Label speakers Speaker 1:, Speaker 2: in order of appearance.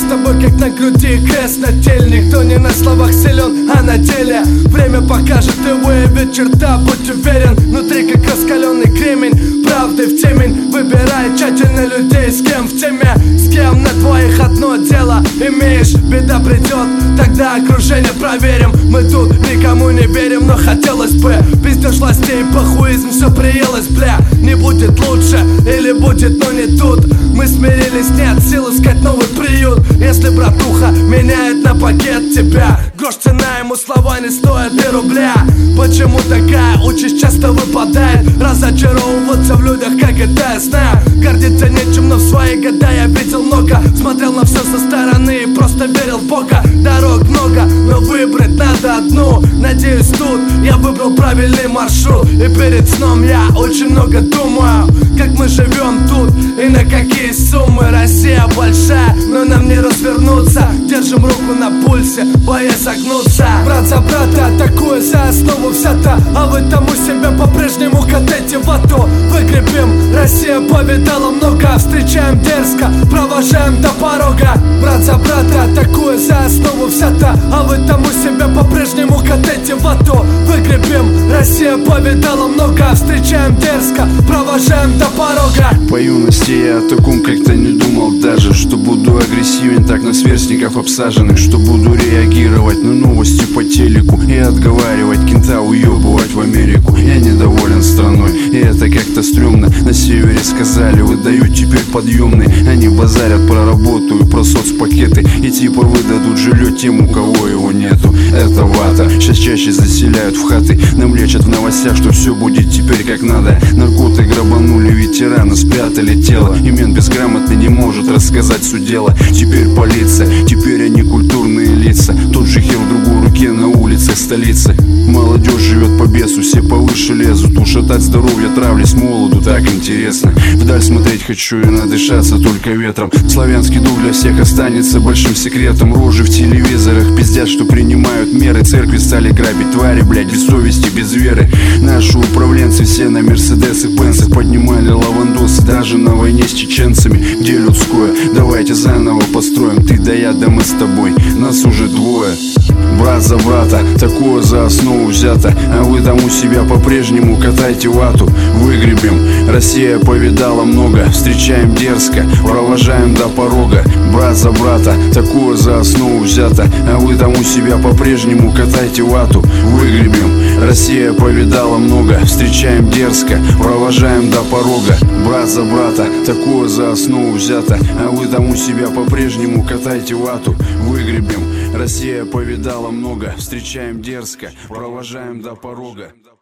Speaker 1: тобой как на груди крест на теле. Никто не на словах силен, а на деле. Время покажет и выявит черта, будь уверен. Внутри как раскаленный кремень, правды в темень. Выбирай тщательно людей, с кем в теме, с кем на твоих одно дело имеешь. Беда придет, тогда окружение проверим. Мы тут никому не верим, но хотелось бы. Пиздеж властей, похуизм, все приелось, бля. Не будет лучше, или будет, но не тут. Мы смирились, нет сил искать новый приют. Если братуха меняет на пакет тебя, грош цена, ему слова не стоят и рубля. Почему такая участь часто выпадает? Разочаровываться в людях, как это я знаю. Гордиться нечем, но в свои года я видел много. Смотрел на все со стороны и просто верил в Бога. Дорог много, но выбрать надо одну. Надеюсь, тут я выбрал правильный маршрут. И перед сном я очень много думаю, как мы живем тут и на какие суммы. Россия большая, но нам не развернуться. Держим руку на пульсе, боясь согнуться. Брат за брата, атакуя за основу взята. А вы там у себя по-прежнему катайте вату. Выгребем, Россия повидала много. Встречаем дерзко, провожаем до порога. Брат за брата, атакуя за основу взята. А вы там у себя по-прежнему катайте вату. Выгребем, Россия повидала много. Встречаем дерзко, провожаем до порога.
Speaker 2: По юности я о таком как-то не думал даже, что буду агрессивен так на сверстников обсаженных, что буду реагировать на новости по телеку и отговаривать кента уебывать в Америку. Я недоволен страной, и это как-то стрёмно. На севере сказали, выдают теперь подъемный. Они базарят про работу и про соцпакеты, и типа выдадут жилье тем, у кого его нету. Это вата, сейчас чаще заселяют в хаты. Нам лечат в новостях, что все будет теперь как надо. Наркоты грабанули ветерана, спрятали тело, и мент безграмотный не может рассказать суть дела. Теперь полиция, теперь они культурные лица. Тот же хер в другой руке на улицах столицы. Молодежь живет по бесу, все повыше лезут. Ушатать здоровье, травли с молоду, так интересно. Вдаль смотреть хочу и надышаться только ветром. Славянский дух для всех останется большим секретом. Рожи в телевизорах пиздят, что принимают меры. Церкви стали грабить твари, блять, без совести, без веры. Наши управленцы все на мерседесах, бенцах поднимали лавандосы, даже на войне с чеченцами. Где людское? Давайте заново построим. Ты да я, да мы с тобой, нас уже двое. Брат за брата, такое за основу взято. А вы там у себя по-прежнему катайте вату. Выгребем, Россия повидала много. Встречаем дерзко, провожаем до порога. Брат за брата, такое за основу взято. А вы там у себя по-прежнему катайте вату. Выгребем, Россия повидала много. Встречаем дерзко, провожаем до порога. Брат за брата, такое за основу взято. А вы там у себя по-прежнему катайте вату. Выгребем, Россия повидала много. Встречаем дерзко, провожаем до порога.